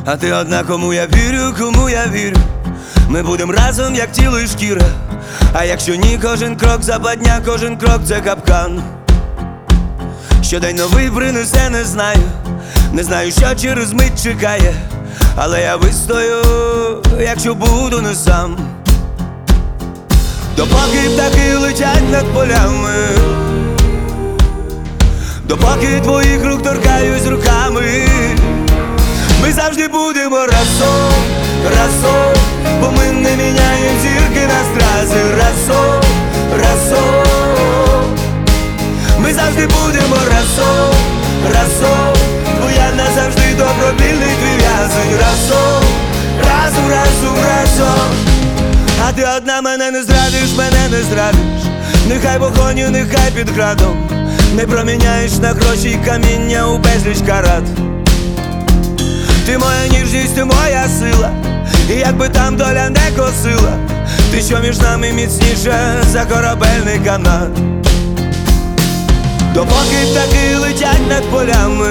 А ти одна, кому я вірю, кому я вірю. Ми будем разом, як тіло і шкіра. А якщо ні, кожен крок западня, кожен крок це капкан. Щодень новий принесе, не знаю. Не знаю, що через мить чекає. Але я вистою, якщо буду не сам. Допоки птахи летять над полями, допоки твоїх рук торкаюсь руками, ми завжди будемо разом, разом. Бо ми не міняємо зірки на стрази. Разом, разом. Ми завжди будемо разом, разом. Бо я назавжди добровільний твій в'язень. Разом, разом, разом, разом. А ти одна, мене не зрадиш, мене не зрадиш. Нехай вогоню, нехай під градом. Не проміняєш на гроші й каміння у безліч карат. Ти моя ніжність, ти моя сила. І якби там доля не косила, ти, що між нами міцніше за корабельний канат. Допоки птахи летять над полями,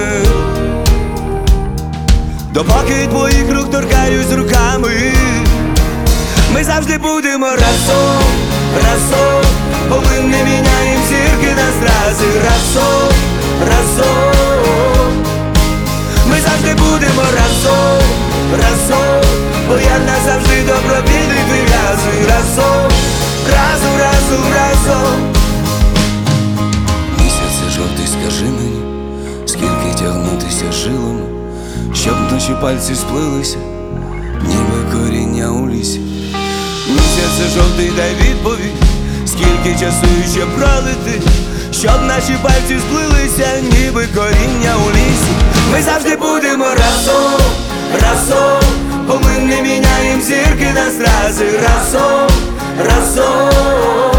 допоки твоїх рук торкаюсь руками, ми завжди будемо разом, разом. Бо ми не міняємо зірки на стрази. Разом, разом. Ми завжди будемо разом, разом. Бо я назавжди добровільний твій в'язень. Разом, разом, разом, разом. Місяце жовтий, скажи мені, скільки тягнутися жилами, щоб наші пальці сплилися, ніби коріння у лісі. Місяце жовтий, дай відповідь, скільки часу ще пролити, щоб наші пальці сплилися, ніби коріння у лісі. Ми завжди будемо разом, разом. Бо ми не міняємо зірки на стрази. Разом, разом.